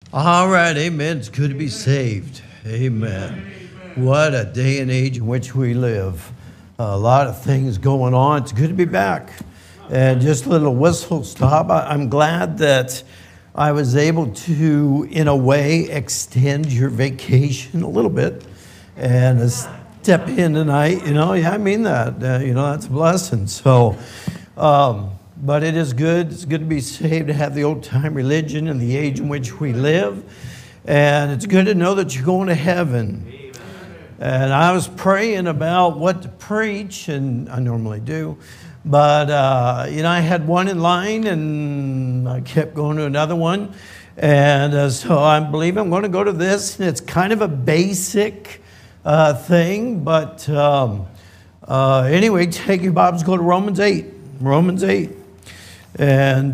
All right, amen. It's good to be saved. Amen. What a day and age in which we live. A lot of things going on. It's good to be back. And just a little whistle stop. I'm glad that I was able to, in a way, extend your vacation a little bit and step in tonight. I mean that. That's a blessing. So, but it is good. It's good to be saved, to have the old-time religion and the age in which we live. And it's good to know that you're going to heaven. And I was praying about what to preach, and I normally do. But, I had one in line, and I kept going to another one. And so I believe I'm going to go to this. And it's kind of a basic thing. But anyway, take your Bibles, go to Romans 8. Romans 8. And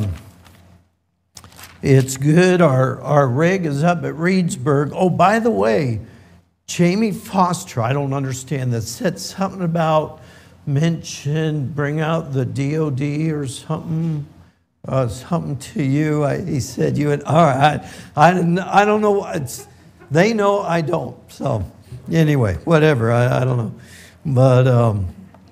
it's good. Our rig is up at Reedsburg. Oh, by the way, Jamie Foster, I don't understand this, said something about bring out the DOD or something, something to you. He said you had, all right, I don't know. They know, I don't. So anyway, whatever, I don't know. But, all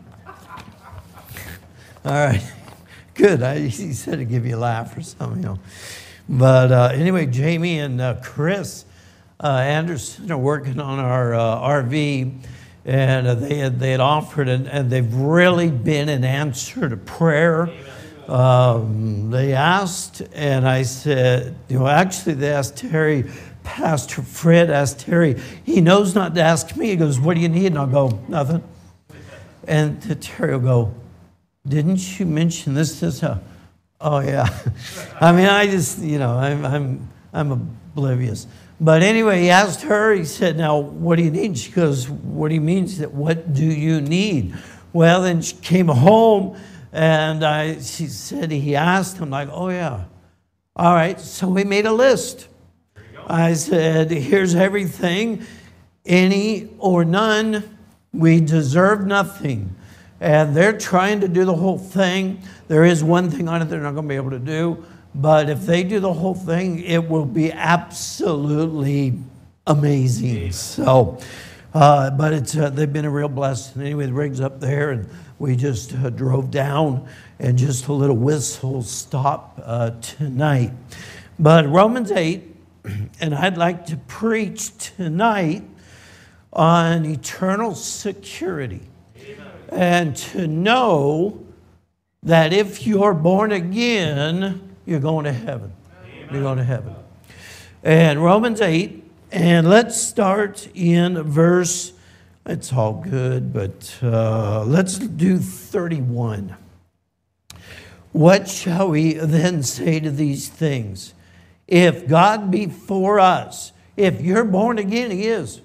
right. Good. He said to give you a laugh or something, But anyway, Jamie and Chris Anderson are working on our RV, and they had offered, and they've really been an answer to prayer. They asked, and I said, actually they asked Terry. Pastor Fred asked Terry. He knows not to ask me. He goes, "What do you need?" And I'll go, "Nothing." And Terry will go, "Didn't you mention this?" Oh yeah. I mean, I just, I'm oblivious. But anyway, he asked her. He said, "Now, what do you need?" She goes, "What do you mean?" She said, "What do you need?" Well, then she came home, and she said he asked. I'm like, "Oh yeah, all right." So we made a list. I said, "Here's everything, any or none. We deserve nothing." And they're trying to do the whole thing. There is one thing on it they're not going to be able to do. But if they do the whole thing, it will be absolutely amazing. So, but they've been a real blessing. Anyway, the rig's up there, and we just drove down, and just a little whistle stop tonight. But Romans 8, and I'd like to preach tonight on eternal security. And to know that if you're born again, you're going to heaven. Amen. You're going to heaven. And Romans 8, and let's start in verse, it's all good, but let's do 31. What shall we then say to these things? If God be for us, if you're born again, He is.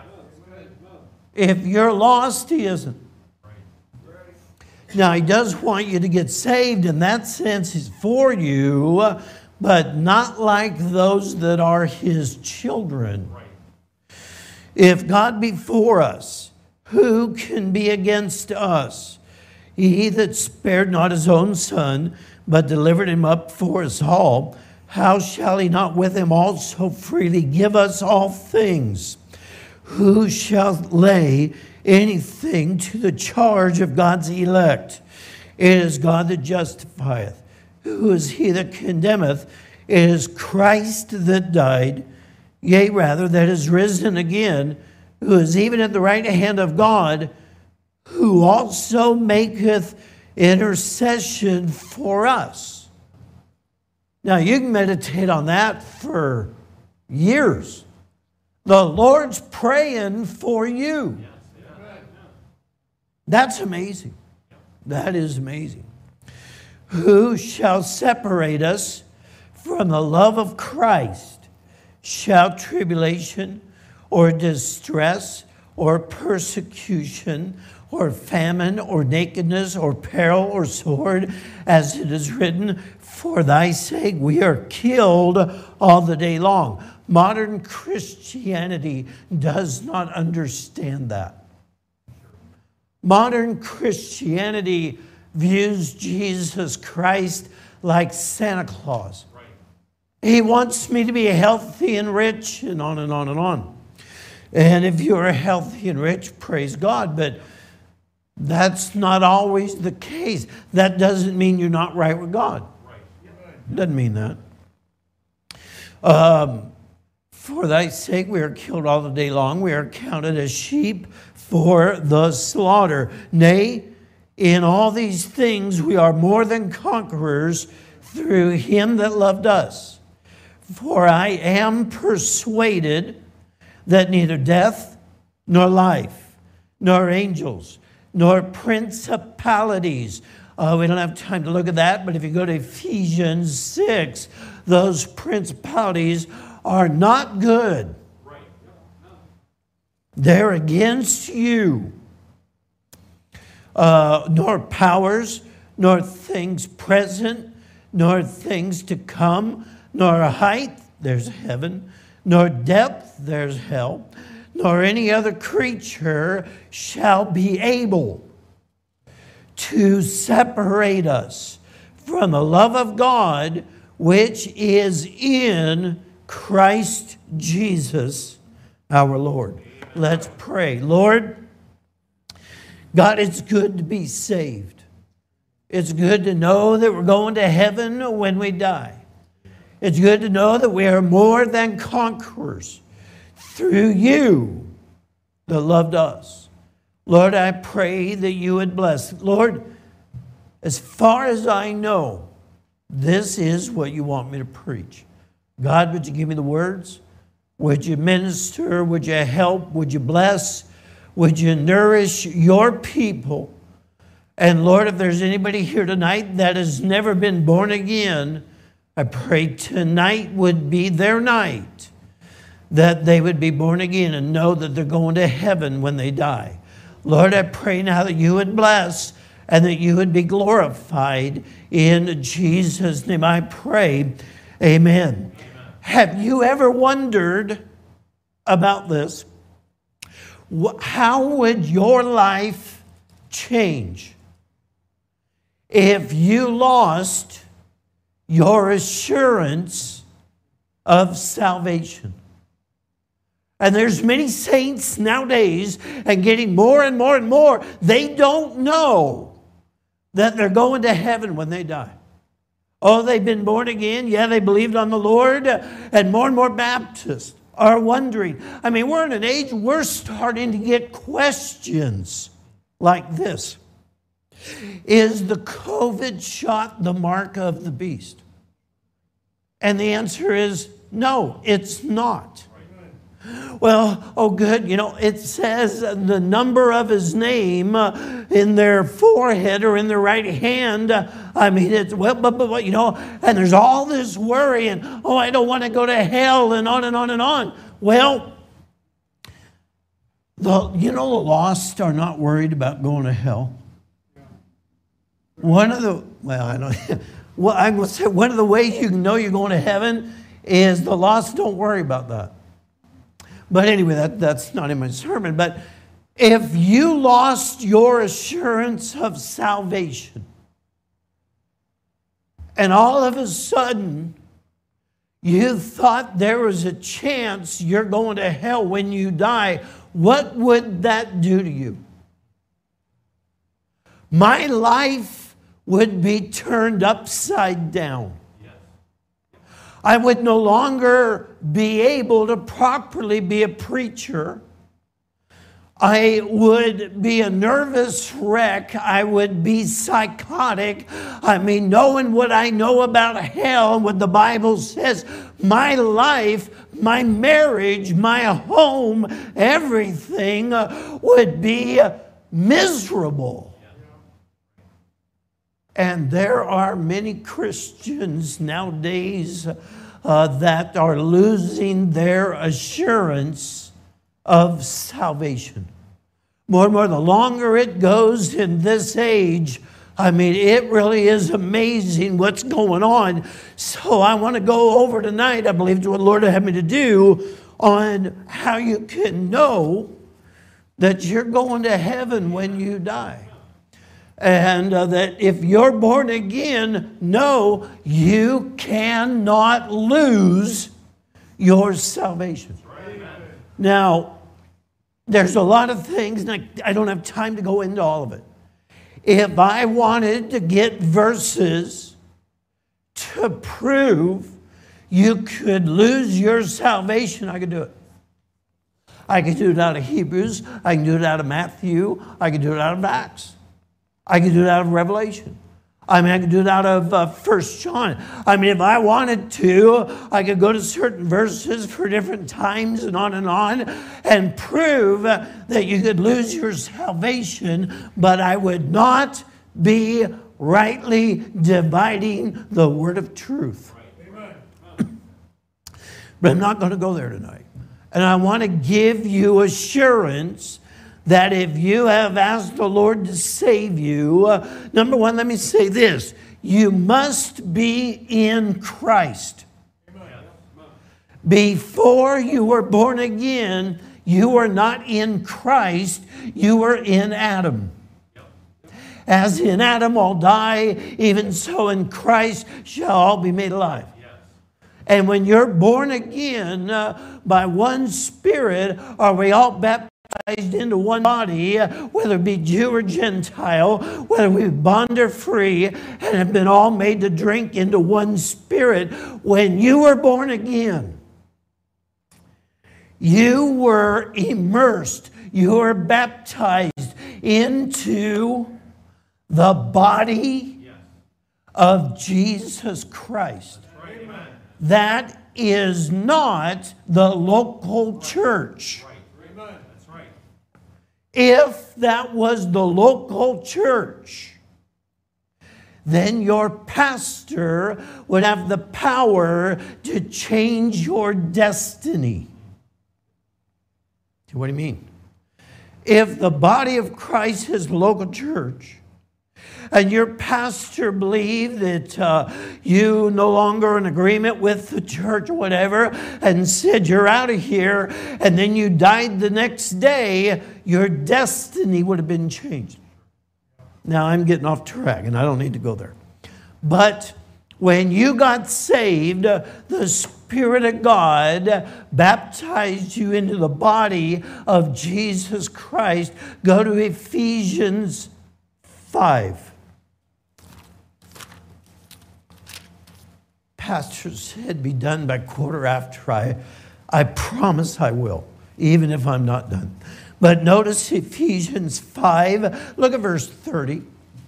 If you're lost, He isn't. Now, He does want you to get saved. In that sense, He's for you, but not like those that are His children. Right. If God be for us, who can be against us? He that spared not His own Son, but delivered Him up for us all, how shall He not with Him also freely give us all things? Who shall lay anything to the charge of God's elect? It is God that justifieth. Who is he that condemneth? It is Christ that died, yea, rather, that is risen again, who is even at the right hand of God, who also maketh intercession for us. Now, you can meditate on that for years. The Lord's praying for you. That's amazing. That is amazing. Who shall separate us from the love of Christ? Shall tribulation or distress or persecution or famine or nakedness or peril or sword, as it is written, for thy sake we are killed all the day long. Modern Christianity does not understand that. Modern Christianity views Jesus Christ like Santa Claus. Right. He wants me to be healthy and rich, and on and on and on. And if you're healthy and rich, praise God. But that's not always the case. That doesn't mean you're not right with God. Doesn't mean that. For thy sake we are killed all the day long. We are counted as sheep for the slaughter. Nay, in all these things we are more than conquerors through him that loved us. For I am persuaded that neither death, nor life, nor angels, nor principalities. We don't have time to look at that, but if you go to Ephesians 6, those principalities are not good. They're against you. Nor powers, nor things present, nor things to come, nor height, there's heaven, nor depth, there's hell, nor any other creature shall be able to separate us from the love of God which is in Christ Jesus our Lord. Let's pray. Lord, God, it's good to be saved. It's good to know that we're going to heaven when we die. It's good to know that we are more than conquerors through you that loved us. Lord, I pray that you would bless. Lord, as far as I know, this is what you want me to preach. God, would you give me the words? Would you minister? Would you help? Would you bless? Would you nourish your people? And Lord, if there's anybody here tonight that has never been born again, I pray tonight would be their night, that they would be born again and know that they're going to heaven when they die. Lord, I pray now that you would bless and that you would be glorified. In Jesus' name I pray. Amen. Have you ever wondered about this? How would your life change if you lost your assurance of salvation? And there's many saints nowadays, and getting more and more and more, they don't know that they're going to heaven when they die. Oh, they've been born again. Yeah, they believed on the Lord. And more Baptists are wondering. I mean, we're in an age, we're starting to get questions like this. Is the COVID shot the mark of the beast? And the answer is no, it's not. Well, oh good, it says the number of his name in their forehead or in their right hand. I mean, it's, and there's all this worry and, oh, I don't want to go to hell and on and on and on. Well, the lost are not worried about going to hell. One of the ways you know you're going to heaven is the lost don't worry about that. But anyway, that's not in my sermon. But if you lost your assurance of salvation, and all of a sudden you thought there was a chance you're going to hell when you die, what would that do to you? My life would be turned upside down. I would no longer be able to properly be a preacher. I would be a nervous wreck. I would be psychotic. I mean, knowing what I know about hell and what the Bible says, my life, my marriage, my home, everything would be miserable. And there are many Christians nowadays that are losing their assurance of salvation. More and more, the longer it goes in this age, I mean, it really is amazing what's going on. So I want to go over tonight, I believe, to what the Lord had me to do on how you can know that you're going to heaven when you die. And that if you're born again, no, you cannot lose your salvation. Now, there's a lot of things, and I don't have time to go into all of it. If I wanted to get verses to prove you could lose your salvation, I could do it. I could do it out of Hebrews. I can do it out of Matthew. I can do it out of Acts. I can do it out of Revelation. I mean, I could do it out of 1 John. I mean, if I wanted to, I could go to certain verses for different times and on, and prove that you could lose your salvation, but I would not be rightly dividing the word of truth. But I'm not going to go there tonight. And I want to give you assurance that if you have asked the Lord to save you, number one, let me say this. You must be in Christ. Before you were born again, you were not in Christ, you were in Adam. As in Adam all die, even so in Christ shall all be made alive. And when you're born again by one Spirit, are we all baptized into one body, whether it be Jew or Gentile, whether we be bond or free, and have been all made to drink into one Spirit. When you were born again, you were immersed, you were baptized into the body of Jesus Christ. That is not the local church. If that was the local church, then your pastor would have the power to change your destiny. What do you mean? If the body of Christ is the local church, and your pastor believed that you no longer in agreement with the church or whatever, and said you're out of here, and then you died the next day, your destiny would have been changed. Now I'm getting off track, and I don't need to go there. But when you got saved, the Spirit of God baptized you into the body of Jesus Christ. Go to Ephesians 5. Pastor said be done by 1:15. I promise I will, even if I'm not done. But notice Ephesians 5. Look at verse 30.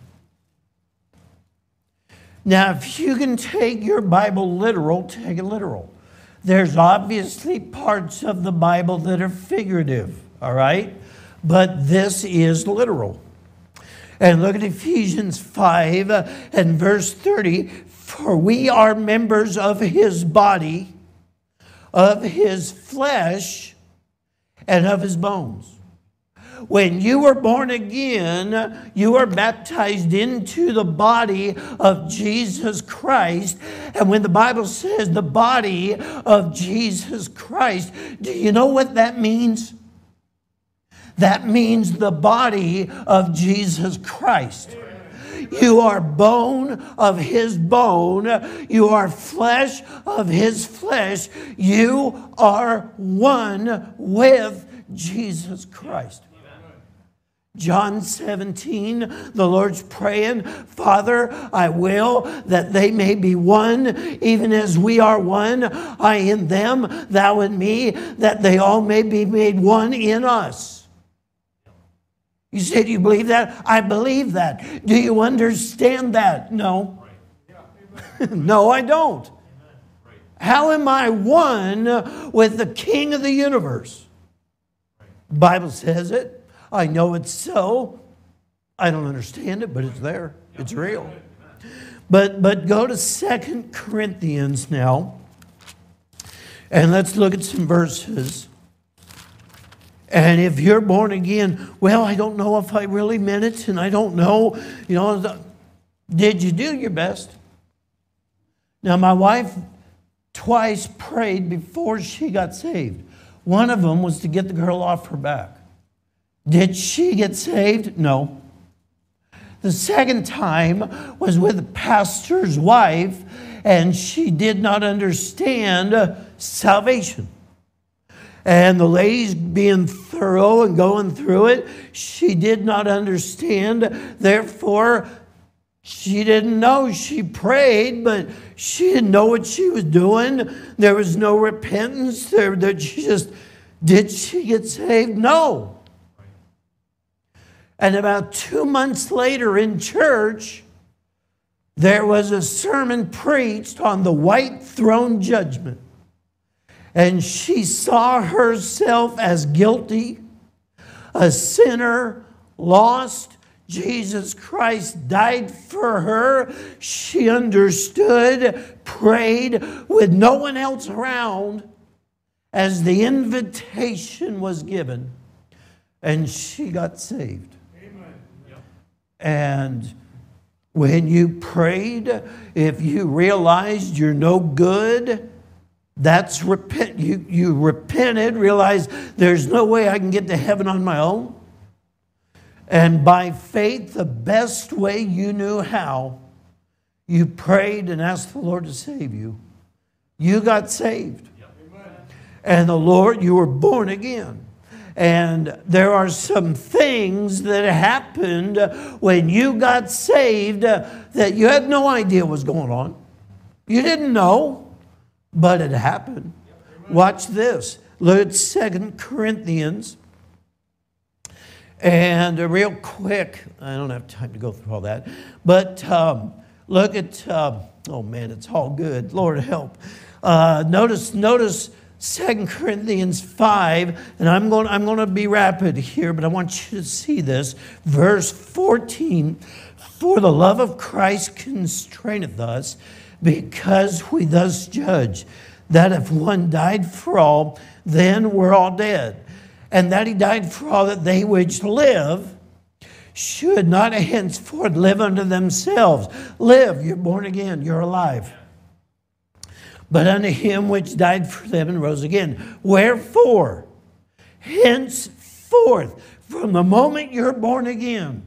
Now, if you can take your Bible literal, take it literal. There's obviously parts of the Bible that are figurative, all right? But this is literal. And look at Ephesians 5 and verse 30. For we are members of his body, of his flesh, and of his bones. When you were born again, you were baptized into the body of Jesus Christ. And when the Bible says the body of Jesus Christ, do you know what that means? That means the body of Jesus Christ. You are bone of his bone. You are flesh of his flesh. You are one with Jesus Christ. John 17, the Lord's praying, Father, I will that they may be one, even as we are one, I in them, thou in me, that they all may be made one in us. You say, do you believe that? I believe that. Do you understand that? No. No, I don't. How am I one with the King of the universe? The Bible says it. I know it's so. I don't understand it, but it's there. It's real. But go to 2 Corinthians now, and let's look at some verses. And if you're born again, well, I don't know if I really meant it, and I don't know, did you do your best? Now, my wife twice prayed before she got saved. One of them was to get the girl off her back. Did she get saved? No. The second time was with the pastor's wife, and she did not understand salvation. And the lady's being thorough and going through it. She did not understand. Therefore, she didn't know. She prayed, but she didn't know what she was doing. There was no repentance. Did she get saved? No. And about 2 months later in church, there was a sermon preached on the white throne judgment. And she saw herself as guilty, a sinner, lost. Jesus Christ died for her. She understood, prayed with no one else around as the invitation was given. And she got saved. Amen. Yep. And when you prayed, if you realized you're no good, that's repent. You repented, realized there's no way I can get to heaven on my own. And by faith, the best way you knew how, you prayed and asked the Lord to save you. You got saved. Yep. And the Lord, you were born again. And there are some things that happened when you got saved that you had no idea was going on. You didn't know. But it happened. Watch this. Look at 2 Corinthians. And real quick, I don't have time to go through all that. But look at, oh man, it's all good. Lord help. Notice 2 Corinthians 5. And I'm going to be rapid here, but I want you to see this. Verse 14. For the love of Christ constraineth us, because we thus judge that if one died for all, then we're all dead. And that he died for all, that they which live should not henceforth live unto themselves. Live, you're born again, you're alive. But unto him which died for them and rose again. Wherefore, henceforth, from the moment you're born again,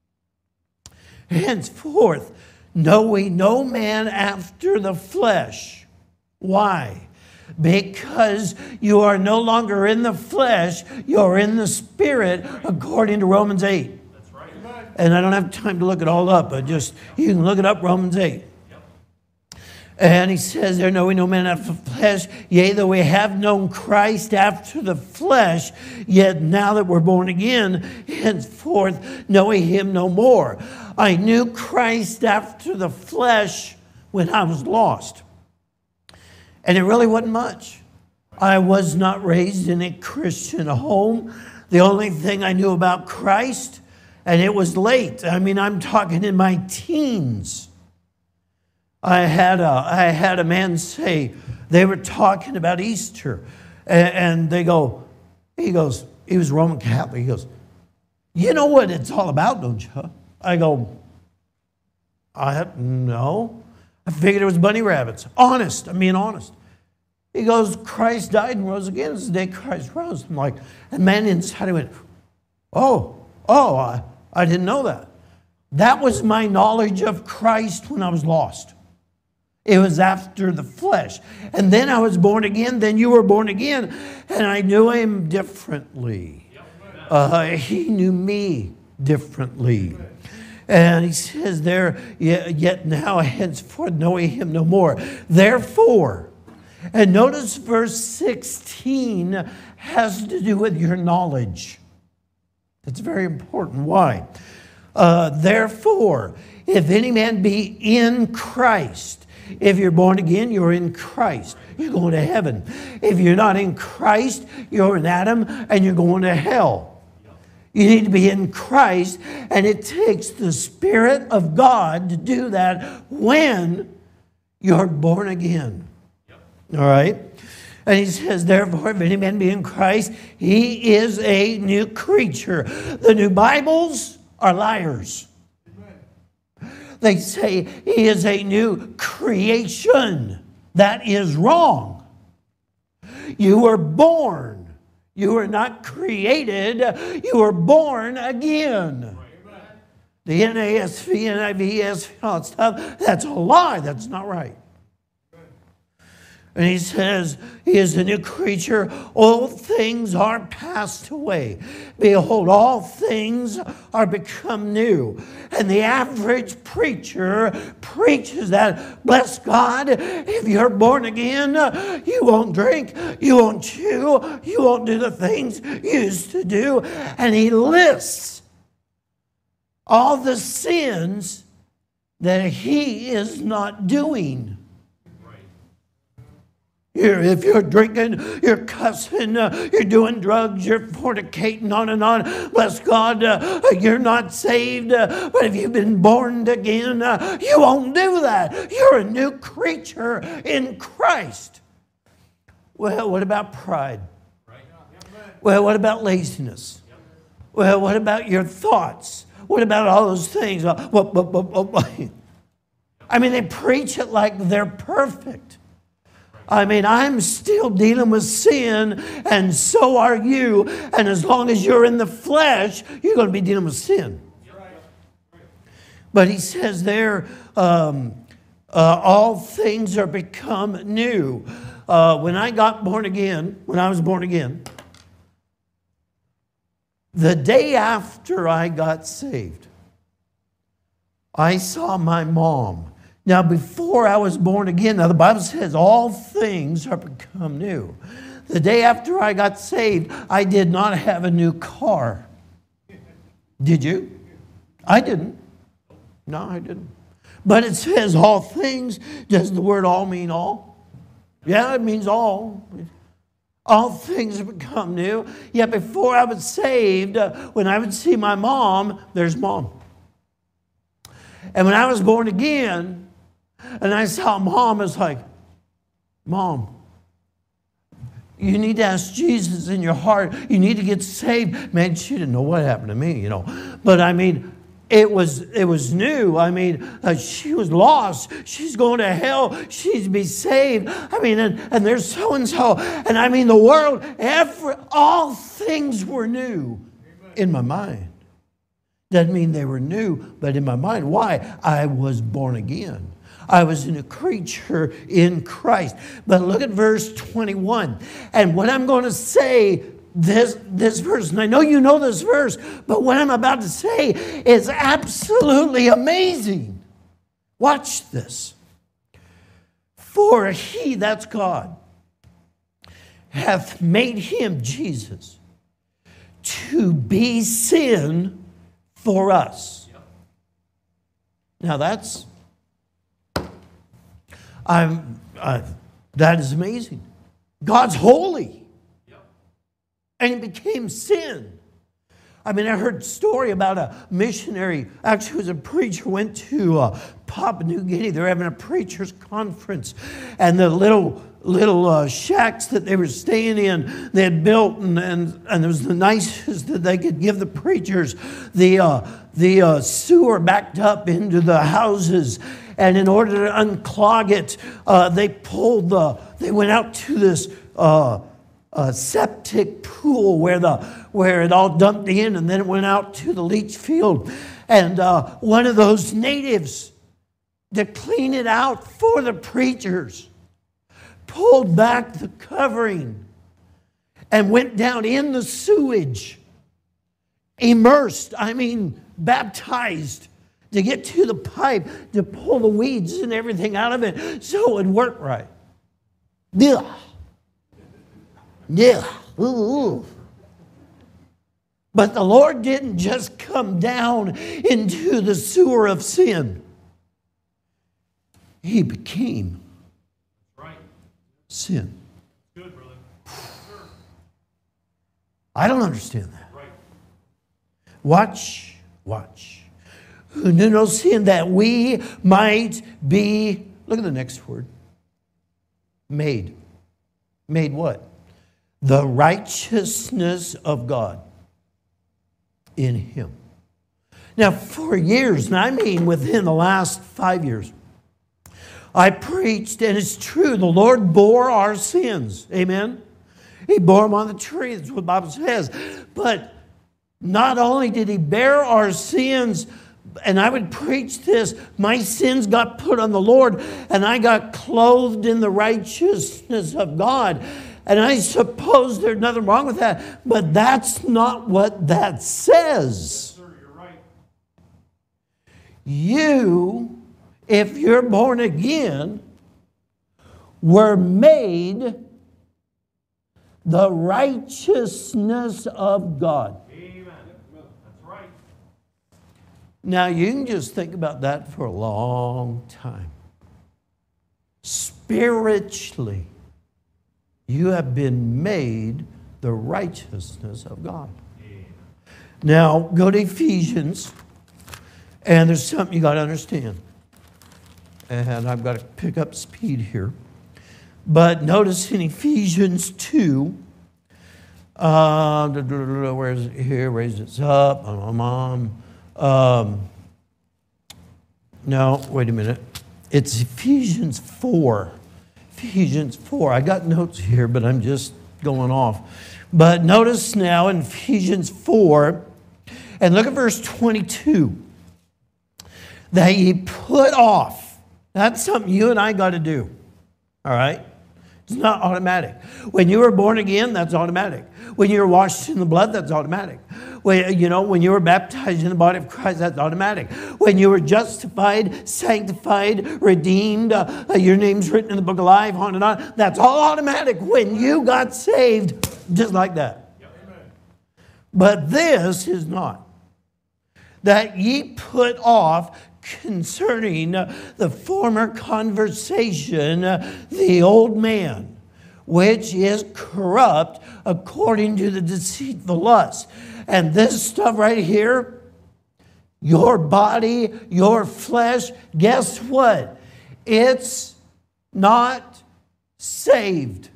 henceforth, know we no man after the flesh. Why? Because you are no longer in the flesh, you're in the Spirit, according to Romans 8. That's right. And I don't have time to look it all up, but just, you can look it up, Romans 8. Yep. And he says there, know we no man after the flesh, yea, though we have known Christ after the flesh, yet now that we're born again, henceforth know we him no more. I knew Christ after the flesh when I was lost. And it really wasn't much. I was not raised in a Christian home. The only thing I knew about Christ, and it was late. I mean, I'm talking in my teens. I had a man say, they were talking about Easter. And he goes, he was Roman Catholic. He goes, you know what it's all about, don't you? I go, no. I figured it was bunny rabbits. Honest. I'm being honest. He goes, Christ died and rose again. It's the day Christ rose. I'm like, and man inside, I went, I didn't know that. That was my knowledge of Christ when I was lost. It was after the flesh. And then I was born again. Then you were born again. And I knew him differently. He knew me differently. And he says there, yet now henceforth know we him no more. Therefore, and notice verse 16 has to do with your knowledge. It's very important. Why? Therefore, if any man be in Christ, if you're born again, you're in Christ. You're going to heaven. If you're not in Christ, you're in Adam and you're going to hell. You need to be in Christ, and it takes the Spirit of God to do that when you're born again. Yep. All right? And he says, therefore, if any man be in Christ, he is a new creature. The new Bibles are liars. Amen. They say he is a new creation. That is wrong. You were born. You were not created. You were born again. the NASV, NIV, ESV, all that stuff, that's a lie. That's not right. And he says, he is a new creature. Old things are passed away. Behold, all things are become new. And the average preacher preaches that, bless God, if you're born again, you won't drink, you won't chew, you won't do the things you used to do. And he lists all the sins that he is not doing. If you're drinking, you're cussing, you're doing drugs, you're fornicating, on and on. Bless God, you're not saved. But if you've been born again, you won't do that. You're a new creature in Christ. Well, what about pride? Well, what about laziness? Well, what about your thoughts? What about all those things? I mean, they preach it like they're perfect. I mean, I'm still dealing with sin, and so are you. And as long as you're in the flesh, you're going to be dealing with sin. But he says there, all things are become new. When I was born again, the day after I got saved, I saw my mom. Now, before I was born again, now the Bible says all things are become new. The day after I got saved, I did not have a new car. Did you? I didn't. No, I didn't. But it says all things. Does the word all mean all? Yeah, it means all. All things have become new. Yet before I was saved, when I would see my mom, there's mom. And when I was born again, and I saw mom, it's like, Mom, you need to ask Jesus in your heart. You need to get saved. Man, she didn't know what happened to me, you know. But I mean, it was new. I mean, she was lost. She's going to hell. She's to be saved. I mean, and there's so-and-so. And I mean, the world, all things were new in my mind. Doesn't mean they were new, but in my mind. Why? I was born again. I was a new creature in Christ. But look at verse 21. And what I'm going to say, this verse, and I know you know this verse, but what I'm about to say is absolutely amazing. Watch this. For he, that's God, hath made him, Jesus, to be sin for us. Now that's... that is amazing. God's holy. And he became sin. I mean, I heard a story about a missionary, actually it was a preacher, went to Papua New Guinea. They were having a preacher's conference. And the little shacks that they were staying in, they had built, and it was the nicest that they could give the preachers. The sewer backed up into the houses. And in order to unclog it, they went out to this septic pool where it all dumped in, and then it went out to the leach field. And one of those natives, to clean it out for the preachers, pulled back the covering and went down in the sewage, immersed, baptized, to get to the pipe, to pull the weeds and everything out of it so it would work right. Yeah. Yeah. Ooh. But the Lord didn't just come down into the sewer of sin. He became sin. Good, brother. I don't understand that. Right. Watch. Who knew no sin, that we might be, look at the next word, made. Made what? The righteousness of God in him. Now, for years, and I mean within the last 5 years, I preached, and it's true, the Lord bore our sins. Amen? He bore them on the tree. That's what the Bible says. But not only did he bear our sins, and I would preach this, my sins got put on the Lord, and I got clothed in the righteousness of God. And I suppose there's nothing wrong with that, but that's not what that says. Sir, you're right. You, if you're born again, were made the righteousness of God. Amen. That's right. Now, you can just think about that for a long time. Spiritually, you have been made the righteousness of God. Amen. Now, go to Ephesians, and there's something you got to understand. And I've got to pick up speed here. But notice in Ephesians 2, where is it here? Raise it up. No, wait a minute. It's Ephesians 4. Ephesians 4. I got notes here, but I'm just going off. But notice now in Ephesians 4, and look at verse 22, that ye put off. That's something you and I got to do. All right? It's not automatic. When you were born again, that's automatic. When you were washed in the blood, that's automatic. When you were baptized in the body of Christ, that's automatic. When you were justified, sanctified, redeemed, your name's written in the book of life, on and on, that's all automatic when you got saved, just like that. But this is not. That ye put off concerning the former conversation, the old man, which is corrupt according to the deceitful lust. And this stuff right here, your body, your flesh, guess what? It's not saved.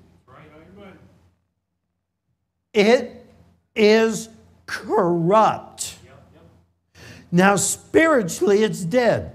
It is corrupt. Now, spiritually, it's dead.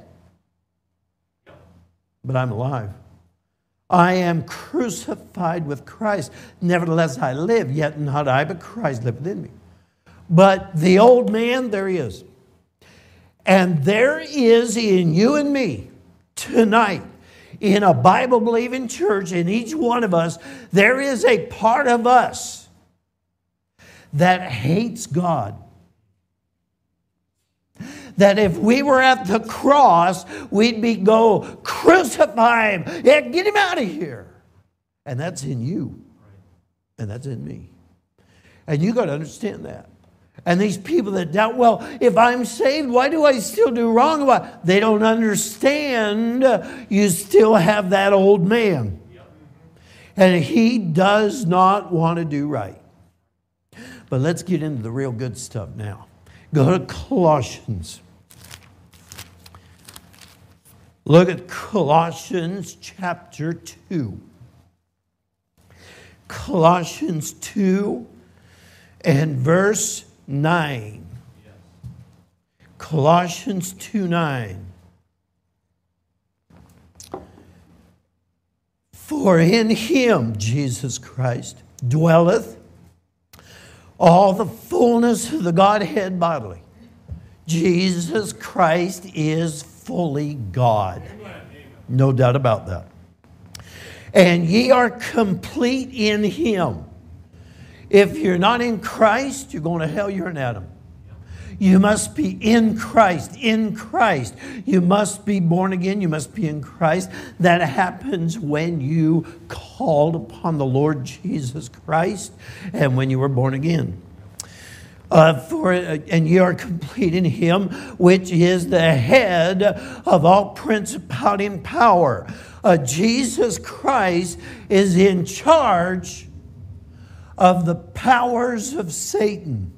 But I'm alive. I am crucified with Christ. Nevertheless, I live, yet not I, but Christ liveth within me. But the old man, there he is. And there is in you and me tonight, in a Bible-believing church, in each one of us, there is a part of us that hates God. That if we were at the cross, we'd go, crucify him. Yeah, get him out of here. And that's in you. And that's in me. And you got to understand that. And these people that doubt, well, if I'm saved, why do I still do wrong? They don't understand you still have that old man. And he does not want to do right. But let's get into the real good stuff now. Go to Colossians. Look at Colossians chapter 2. Colossians 2 and verse 9. Colossians 2:9. For in him, Jesus Christ, dwelleth all the fullness of the Godhead bodily. Jesus Christ is fully God. No doubt about that. And ye are complete in him. If you're not in Christ, you're going to hell, you're an Adam. You must be in Christ, in Christ. You must be born again, you must be in Christ. That happens when you called upon the Lord Jesus Christ and when you were born again. And ye are complete in him, which is the head of all principality and power. Jesus Christ is in charge of the powers of Satan.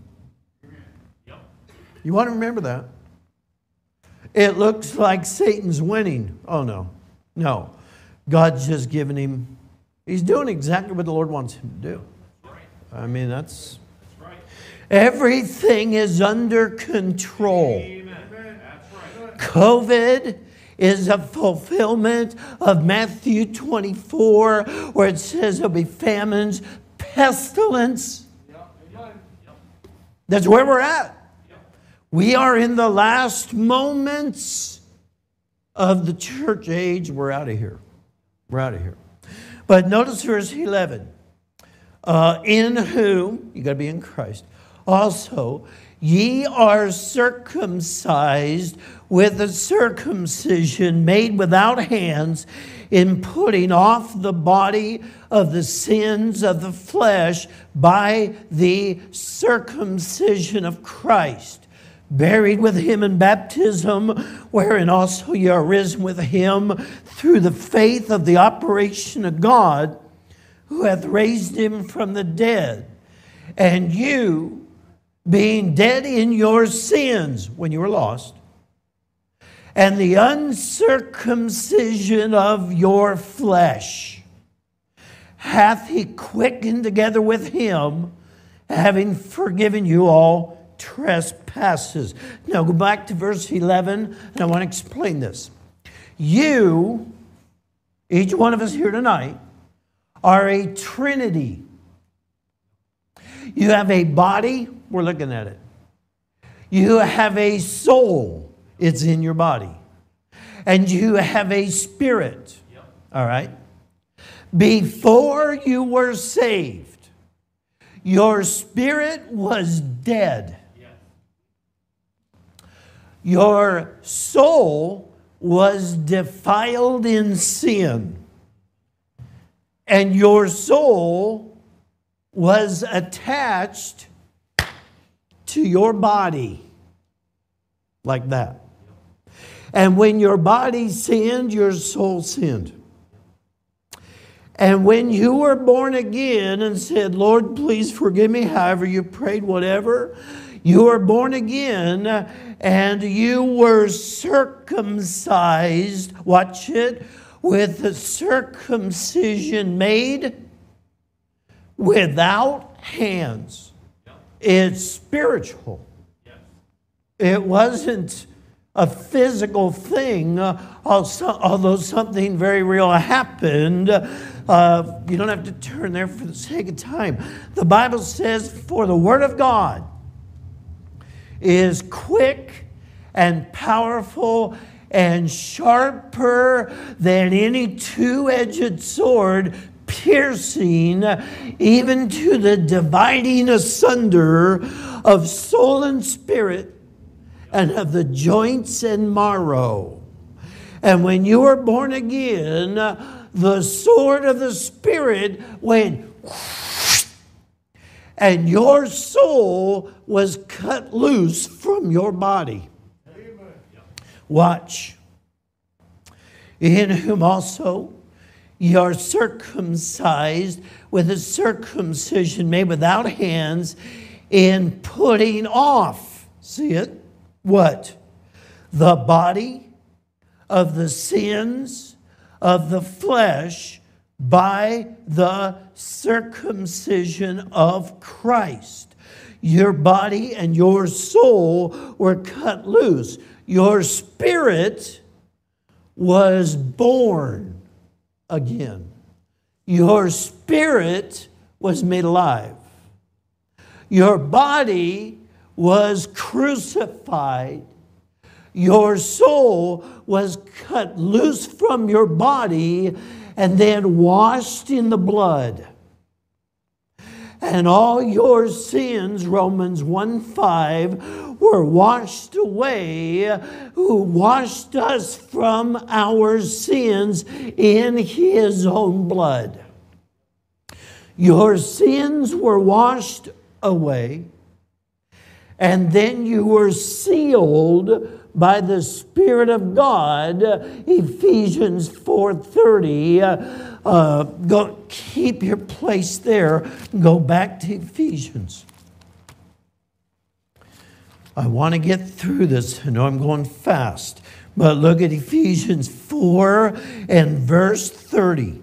You want to remember that? It looks like Satan's winning. Oh, no. No. God's just giving him, he's doing exactly what the Lord wants him to do. I mean, that's right. Everything is under control. Amen. That's right. COVID is a fulfillment of Matthew 24, where it says there'll be famines, pestilence. That's where we're at. We are in the last moments of the church age. We're out of here. We're out of here. But notice verse 11. In whom, you got to be in Christ, also ye are circumcised with a circumcision made without hands, in putting off the body of the sins of the flesh by the circumcision of Christ, buried with him in baptism, wherein also ye are risen with him through the faith of the operation of God, who hath raised him from the dead. And you, being dead in your sins, when you were lost, and the uncircumcision of your flesh, hath he quickened together with him, having forgiven you all trespasses. Now go back to verse 11, and I want to explain this. You, each one of us here tonight, are a trinity. You have a body, we're looking at it. You have a soul, it's in your body. And you have a spirit, all right? Before you were saved, your spirit was dead. Your soul was defiled in sin. And your soul was attached to your body like that. And when your body sinned, your soul sinned. And when you were born again and said, Lord, please forgive me, however you prayed, whatever, you were born again and you were circumcised, watch it, with the circumcision made without hands. It's spiritual. It wasn't a physical thing, although something very real happened. You don't have to turn there for the sake of time. The Bible says, for the word of God is quick and powerful and sharper than any two-edged sword, piercing even to the dividing asunder of soul and spirit, and of the joints and marrow. And when you were born again, the sword of the Spirit went, and your soul was cut loose from your body. Amen. Watch. In whom also ye are circumcised with a circumcision made without hands, in putting off, see it? What? The body of the sins of the flesh by the circumcision of Christ. Your body and your soul were cut loose. Your spirit was born again. Your spirit was made alive. Your body was crucified. Your soul was cut loose from your body and then washed in the blood. And all your sins, Romans 1:5, were washed away, who washed us from our sins in His own blood. Your sins were washed away. And then you were sealed by the Spirit of God, Ephesians 4:30. Go keep your place there. Go back to Ephesians. I want to get through this. I know I'm going fast. But look at Ephesians 4 and verse 30.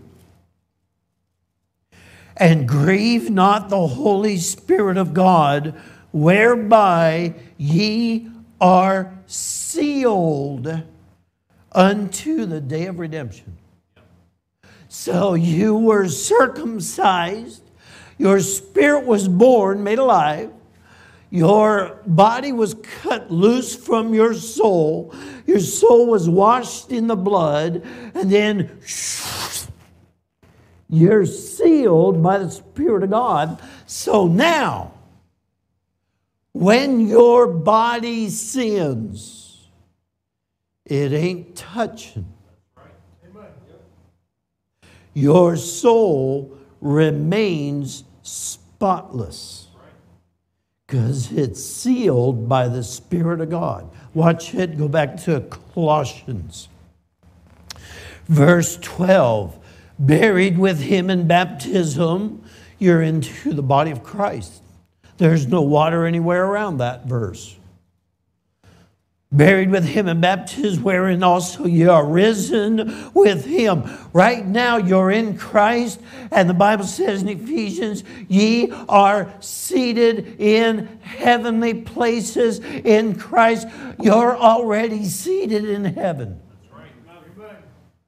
And grieve not the Holy Spirit of God, whereby ye are sealed unto the day of redemption. So you were circumcised, your spirit was born, made alive, Your body was cut loose from your soul. Your soul was washed in the blood. And then you're sealed by the Spirit of God. So now, when your body sins, it ain't touching. Your soul remains spotless because it's sealed by the Spirit of God. Watch it. Go back to Colossians. Verse 12. Buried with him in baptism, you're into the body of Christ. There's no water anywhere around that verse. Buried with him in baptism, wherein also you are risen with him. Right now you're in Christ, and the Bible says in Ephesians, ye are seated in heavenly places in Christ. You're already seated in heaven. That's right.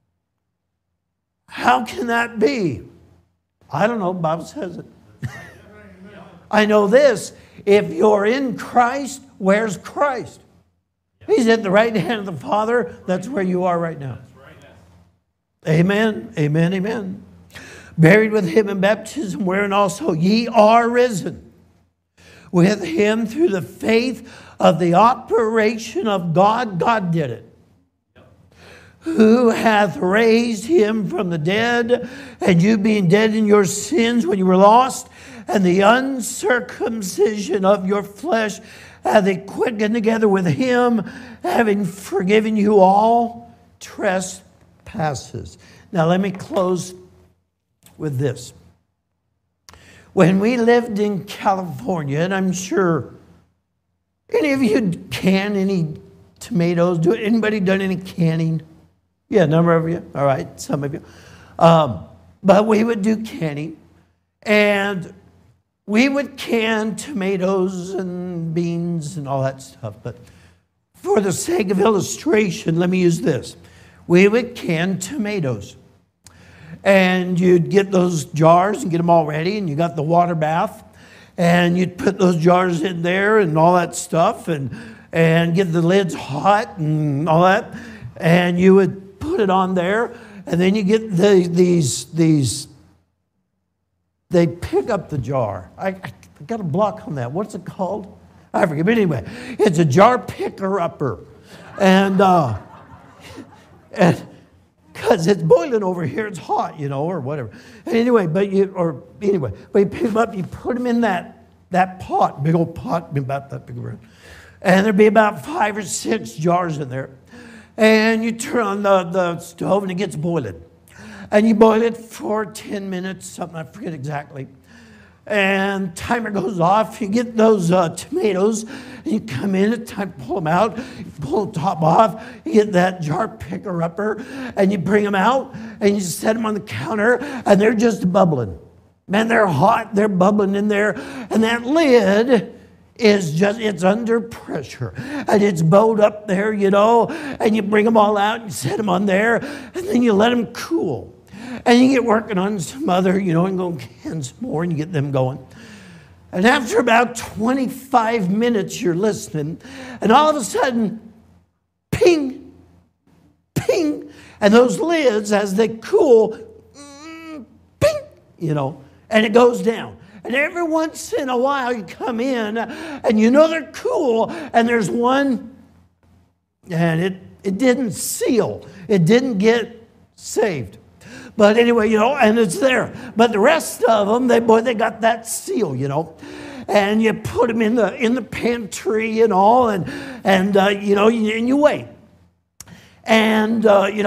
How can that be? I don't know, the Bible says it. I know this, if you're in Christ, where's Christ? He's at the right hand of the Father. That's where you are right now. Amen, amen, amen. Buried with him in baptism, wherein also ye are risen with him through the faith of the operation of God. God did it. Who hath raised him from the dead, and you being dead in your sins when you were lost, and the uncircumcision of your flesh hath he quickened together with him, having forgiven you all trespasses. Now let me close with this. When we lived in California, and I'm sure any of you can any tomatoes, anybody done any canning? Yeah, a number of you. All right, some of you. But we would do canning, and we would can tomatoes and beans and all that stuff. But for the sake of illustration, let me use this. We would can tomatoes. And you'd get those jars and get them all ready, and you got the water bath, and you'd put those jars in there and all that stuff, and get the lids hot and all that, and you would put it on there, and then you get these. They pick up the jar. I got a block on that. What's it called? I forget. But anyway, it's a jar picker-upper. And because it's boiling over here, it's hot, or whatever. And anyway, but you pick them up, you put them in that pot, big old pot, about that big around. And there'd be about 5 or 6 jars in there. And you turn on the stove and it gets boiling. And you boil it for 10 minutes, something, I forget exactly. And timer goes off. You get those tomatoes, and you come in, it's time to pull them out. You pull the top off. You get that jar picker-upper, and you bring them out, and you set them on the counter, and they're just bubbling. Man, they're hot. They're bubbling in there. And that lid is it's under pressure. And it's bowed up there, and you bring them all out, and you set them on there, and then you let them cool. And you get working on some other, and go can some more, and you get them going. And after about 25 minutes, you're listening, and all of a sudden, ping, ping, and those lids, as they cool, ping, and it goes down. And every once in a while, you come in, and they're cool, and there's one, and it didn't seal. It didn't get saved. But anyway, and it's there. But the rest of them, they got that seal, And you put them in the pantry and all, and you wait. And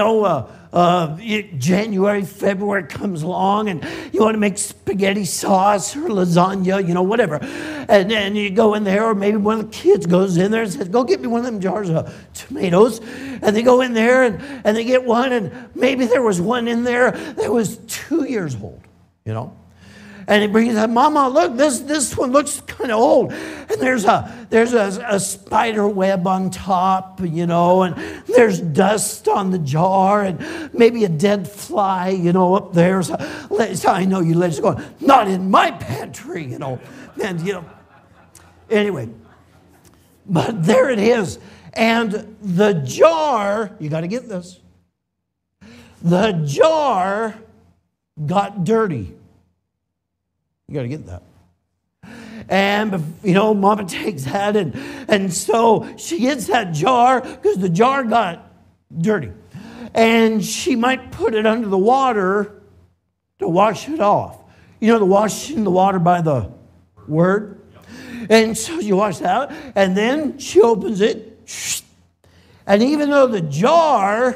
January, February comes along, and you want to make spaghetti sauce or lasagna, whatever. And then you go in there, or maybe one of the kids goes in there and says, go get me one of them jars of tomatoes. And they go in there, and they get one, and maybe there was one in there that was 2 years old, And he brings up, Mama, look, this one looks kind of old. And there's a spider web on top, and there's dust on the jar, and maybe a dead fly, up there. So I know you ladies are going, not in my pantry, And, Anyway, but there it is. And the jar, you got to get this, the jar got dirty. You got to get that. And, Mama takes that, and so she gets that jar because the jar got dirty. And she might put it under the water to wash it off. The washing the water by the Word. And so you wash it out, and then she opens it. And even though the jar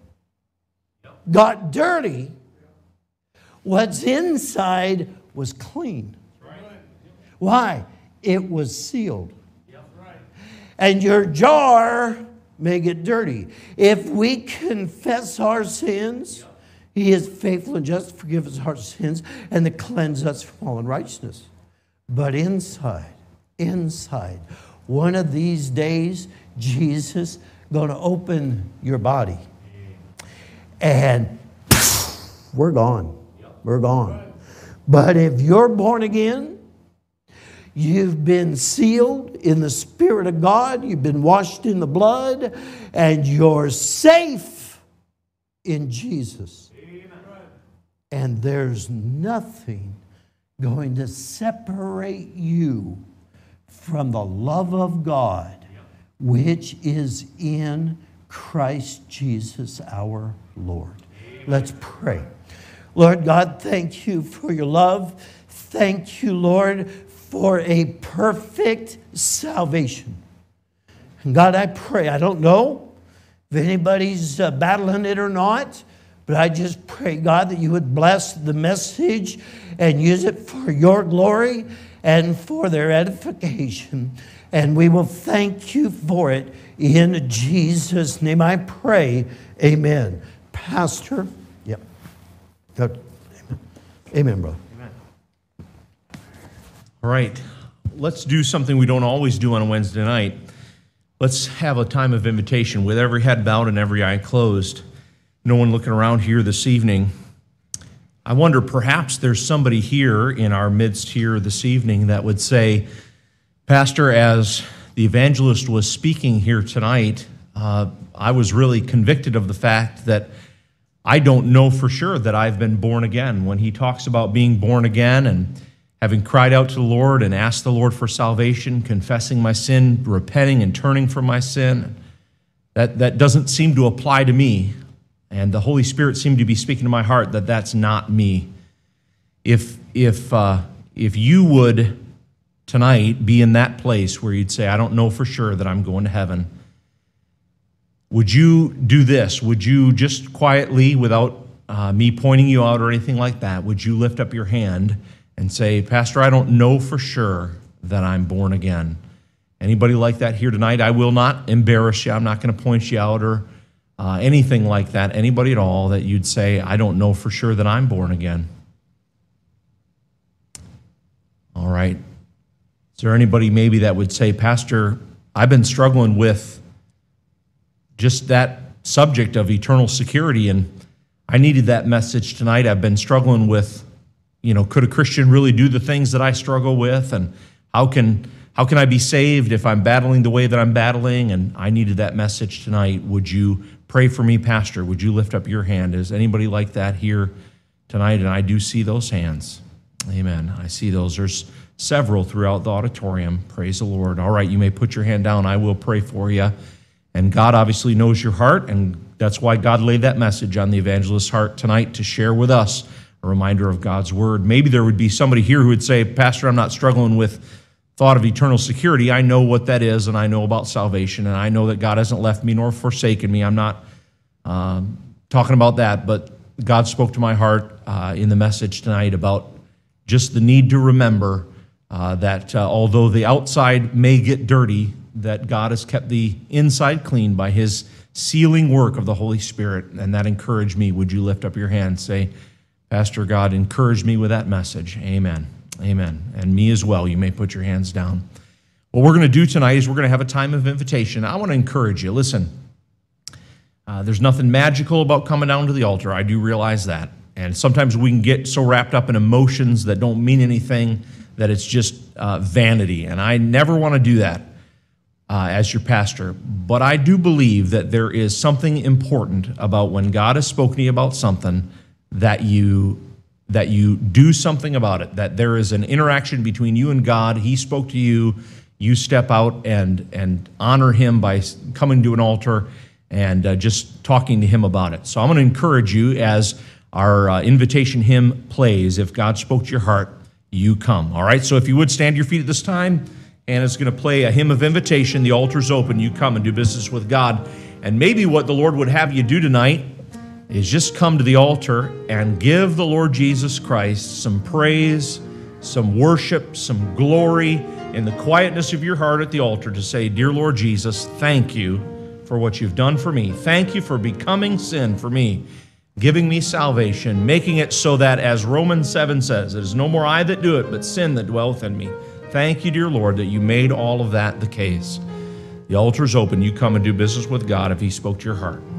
got dirty, what's inside was clean. Why? It was sealed. And your jar may get dirty. If we confess our sins, He is faithful and just to forgive us our sins and to cleanse us from all unrighteousness. But inside, one of these days, Jesus going to open your body. And we're gone. We're gone. But if you're born again, you've been sealed in the Spirit of God, you've been washed in the blood, and you're safe in Jesus. And there's nothing going to separate you from the love of God, which is in Christ Jesus our Lord. Let's pray. Lord God, thank you for your love. Thank you, Lord, for a perfect salvation. And God, I pray, I don't know if anybody's battling it or not, but I just pray, God, that you would bless the message and use it for your glory and for their edification. And we will thank you for it. In Jesus' name I pray. Amen. Pastor. Yep. Amen. Amen, brother. Amen. All right. Let's do something we don't always do on a Wednesday night. Let's have a time of invitation with every head bowed and every eye closed. No one looking around here this evening. I wonder, perhaps there's somebody here in our midst here this evening that would say, Pastor, as the evangelist was speaking here tonight, I was really convicted of the fact that I don't know for sure that I've been born again. When he talks about being born again and having cried out to the Lord and asked the Lord for salvation, confessing my sin, repenting and turning from my sin, that doesn't seem to apply to me. And the Holy Spirit seemed to be speaking to my heart that that's not me. If you would tonight be in that place where you'd say, I don't know for sure that I'm going to heaven, would you do this? Would you just quietly, without me pointing you out or anything like that, would you lift up your hand and say, Pastor, I don't know for sure that I'm born again? Anybody like that here tonight? I will not embarrass you. I'm not going to point you out or anything like that. Anybody at all that you'd say, I don't know for sure that I'm born again? All right. Is there anybody maybe that would say, Pastor, I've been struggling with just that subject of eternal security, and I needed that message tonight. I've been struggling with, could a Christian really do the things that I struggle with, and how can I be saved if I'm battling the way that I'm battling? And I needed that message tonight. Would you pray for me, Pastor? Would you lift up your hand? Is anybody like that here tonight? And I do see those hands. Amen. I see those. There's several throughout the auditorium. Praise the Lord. All right, you may put your hand down. I will pray for you. And God obviously knows your heart, and that's why God laid that message on the evangelist's heart tonight to share with us a reminder of God's word. Maybe there would be somebody here who would say, Pastor, I'm not struggling with thought of eternal security. I know what that is, and I know about salvation, and I know that God hasn't left me nor forsaken me. I'm not talking about that, but God spoke to my heart in the message tonight about just the need to remember that although the outside may get dirty, that God has kept the inside clean by his sealing work of the Holy Spirit, and that encouraged me. Would you lift up your hand and say, Pastor, God encouraged me with that message. Amen. Amen. And me as well. You may put your hands down. What we're going to do tonight is we're going to have a time of invitation. I want to encourage you. Listen, there's nothing magical about coming down to the altar. I do realize that. And sometimes we can get so wrapped up in emotions that don't mean anything that it's just vanity. And I never want to do that as your pastor. But I do believe that there is something important about when God has spoken to you about something, that you do something about it, that there is an interaction between you and God. He spoke to you. You step out and honor him by coming to an altar and just talking to him about it. So I'm going to encourage you, as our invitation hymn plays, if God spoke to your heart, you come. All right, so if you would stand to your feet at this time, and it's going to play a hymn of invitation. The altar's open. You come and do business with God. And maybe what the Lord would have you do tonight is just come to the altar and give the Lord Jesus Christ some praise, some worship, some glory in the quietness of your heart at the altar, to say, "Dear Lord Jesus, thank you for what you've done for me. Thank you for becoming sin for me, giving me salvation, making it so that, as Romans 7 says, it is no more I that do it, but sin that dwelleth in me. Thank you, dear Lord, that you made all of that the case." The altar's open. You come and do business with God if he spoke to your heart.